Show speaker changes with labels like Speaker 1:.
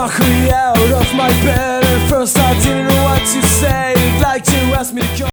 Speaker 1: knock me out of my bed. At first I didn't know what to say. Like to ask me to come